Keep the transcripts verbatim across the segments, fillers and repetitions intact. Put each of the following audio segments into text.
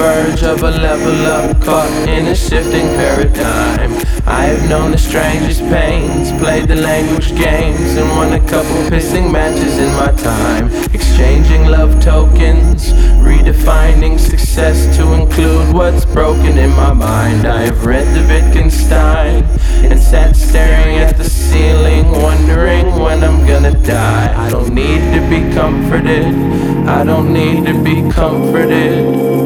verge of a level up, caught in a shifting paradigm. I have known the strangest pains, played the language games, and won a couple pissing matches in my time. Exchanging love tokens, redefining success to include what's broken in my mind. I have read the Wittgenstein and sat staring at the ceiling, wondering when I'm gonna die. I don't need to be comforted, I don't need to be comforted.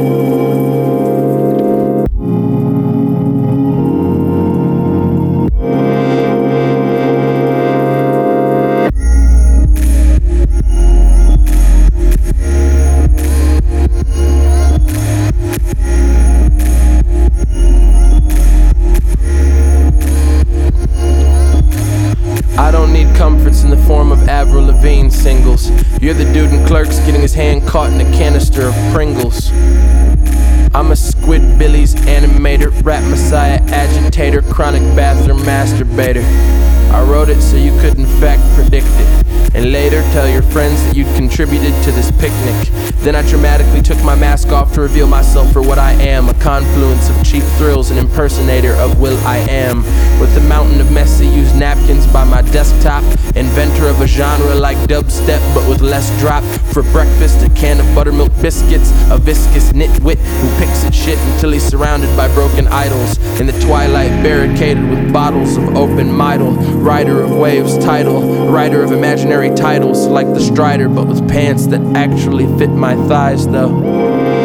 I don't need comforts in the form of Avril Lavigne singles. You're the dude in Clerks getting his hand caught in a canister of Pringles. I'm a Squidbillies animator, rap messiah, agitator, chronic bathroom masturbator. I wrote it so you could in fact predict it, and later tell your friends that you'd contributed to this picnic. Then I dramatically took my mask off to reveal myself for what I am, a confluence of cheap thrills, an impersonator of Will I Am. With a mountain of messy used napkins by my desktop, inventor of a genre like dubstep but with less drop. For breakfast, a can of buttermilk biscuits, a viscous nitwit who picks at shit until he's surrounded by broken idols. In the twilight, barricaded with bottles of open midle. Rider of waves title, writer of imaginary titles like the Strider, but with pants that actually fit my thighs though.